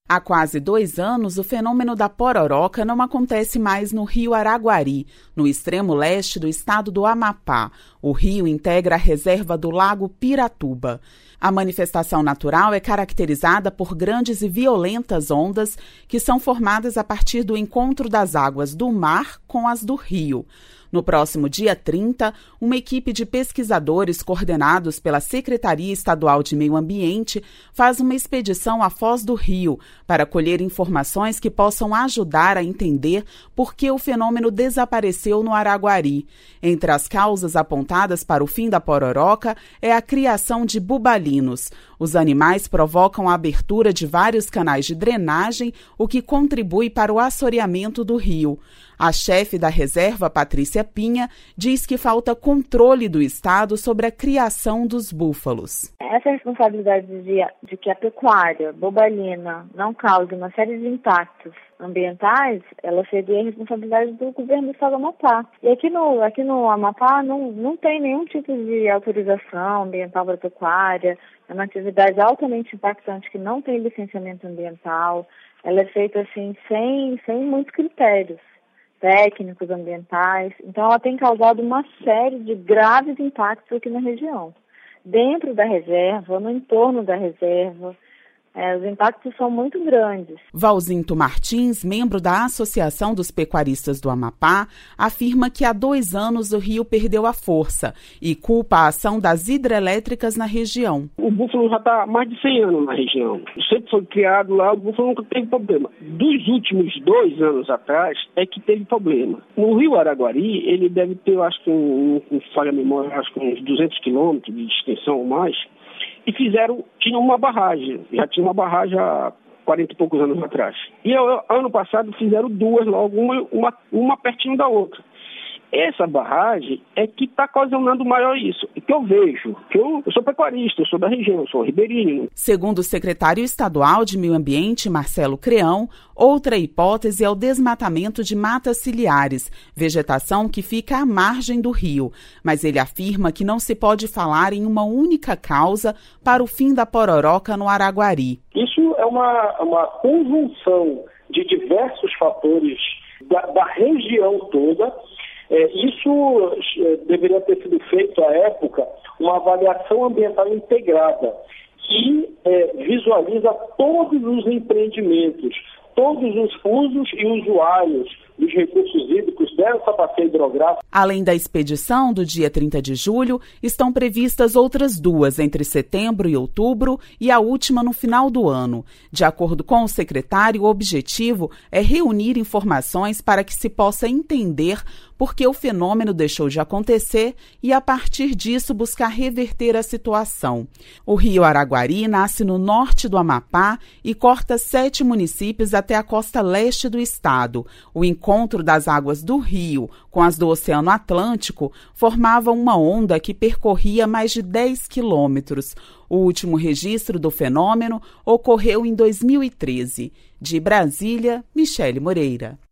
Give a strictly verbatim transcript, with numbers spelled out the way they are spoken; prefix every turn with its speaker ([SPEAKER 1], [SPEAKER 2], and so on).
[SPEAKER 1] Há quase dois anos, o fenômeno da pororoca não acontece mais no rio Araguari, no extremo leste do estado do Amapá. O rio integra a reserva do Lago Piratuba. A manifestação natural é caracterizada por grandes e violentas ondas que são formadas a partir do encontro das águas do mar com as do rio. No próximo dia trinta, uma equipe de pesquisadores coordenados pela Secretaria Estadual de Meio Ambiente faz uma expedição à Foz do Rio para colher informações que possam ajudar a entender por que o fenômeno desapareceu no Araguari. Entre as causas apontadas para o fim da pororoca é a criação de bubalinos. Os animais provocam a abertura de vários canais de drenagem, o que contribui para o assoreamento do rio. A chefe da reserva, Patrícia Pinha, diz que falta controle do Estado sobre a criação dos búfalos.
[SPEAKER 2] Essa responsabilidade de, de que a pecuária bobalina não cause uma série de impactos ambientais, ela seria a responsabilidade do governo do estado do Amapá. E aqui no, aqui no Amapá não, não tem nenhum tipo de autorização ambiental para a pecuária, é uma atividade altamente impactante que não tem licenciamento ambiental, ela é feita assim sem, sem muitos critérios técnicos, ambientais, então ela tem causado uma série de graves impactos aqui na região. Dentro da reserva, no entorno da reserva, é, os impactos são muito grandes.
[SPEAKER 1] Valzinto Martins, membro da Associação dos Pecuaristas do Amapá, afirma que há dois anos o rio perdeu a força e culpa a ação das hidrelétricas na região.
[SPEAKER 3] O búfalo já está há mais de cem anos na região. Sempre foi criado lá, o búfalo nunca teve problema. Dos últimos dois anos atrás é que teve problema. No rio Araguari, ele deve ter, eu acho que, um, um, falha a memória, acho que uns duzentos quilômetros de extensão ou mais. E fizeram, tinham uma barragem, já tinha uma barragem há quarenta e poucos anos atrás. E eu, ano passado fizeram duas logo, uma, uma, uma pertinho da outra. Essa barragem é que está causando maior isso. E que eu vejo, que eu, eu sou pecuarista, eu sou da região, eu sou ribeirinho.
[SPEAKER 1] Segundo o secretário estadual de Meio Ambiente, Marcelo Creão, outra hipótese é o desmatamento de matas ciliares, vegetação que fica à margem do rio. Mas ele afirma que não se pode falar em uma única causa para o fim da pororoca no Araguari.
[SPEAKER 4] Isso é uma, uma conjunção de diversos fatores da, da região toda. É, isso é, deveria ter sido feito à época uma avaliação ambiental integrada que é, visualiza todos os empreendimentos, todos os usos e usuários dos recursos hídricos dessa bacia hidrográfica.
[SPEAKER 1] Além da expedição do dia trinta de julho, estão previstas outras duas entre setembro e outubro e a última no final do ano. De acordo com o secretário, o objetivo é reunir informações para que se possa entender por que o fenômeno deixou de acontecer e, a partir disso, buscar reverter a situação. O rio Araguari nasce no norte do Amapá e corta sete municípios até a costa leste do estado. O encontro das águas do rio com as do Oceano Atlântico formava uma onda que percorria mais de dez quilômetros. O último registro do fenômeno ocorreu em dois mil e treze. De Brasília, Michele Moreira.